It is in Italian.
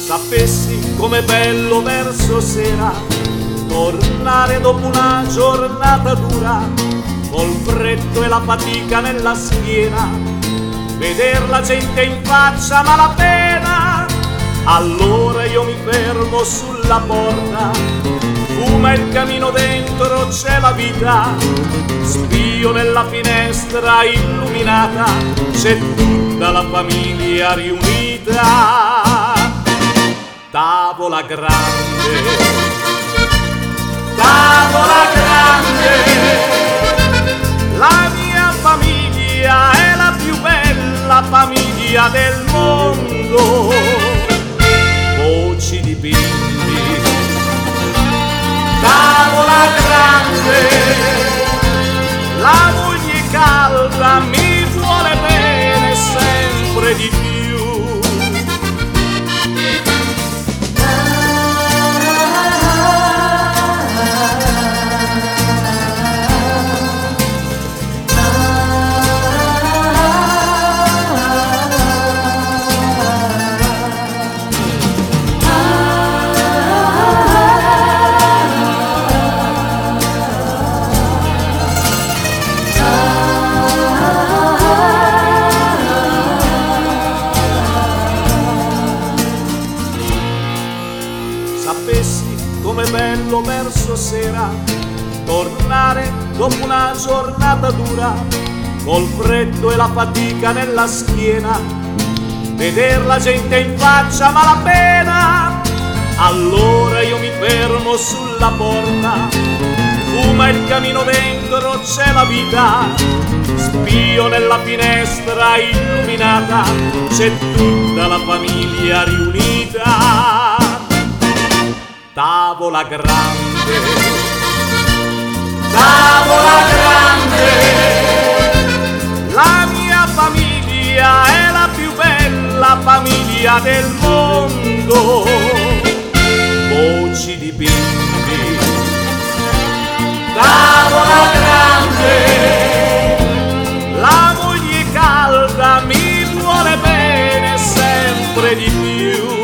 Sapessi com'è bello verso sera tornare dopo una giornata dura, col freddo e la fatica nella schiena, veder la gente in faccia malapena. Allora io mi fermo sulla porta, fuma il camino dentro, c'è la vita, spio nella finestra illuminata, c'è tutta la famiglia riunita. Tavola grande, tavola grande, la mia famiglia è la più bella famiglia del mondo. Voci di bimbi, tavola grande, la moglie calda mi vuole bene sempre di più. Sapessi com'è bello verso sera tornare dopo una giornata dura, col freddo e la fatica nella schiena, veder la gente in faccia malapena. Allora io mi fermo sulla porta, fuma il camino dentro, c'è la vita, spio nella finestra illuminata, c'è tutta la famiglia riunita. Tavola grande, tavola grande, la mia famiglia è la più bella famiglia del mondo. Voci di bimbi, tavola grande, la moglie calda mi vuole bene sempre di più.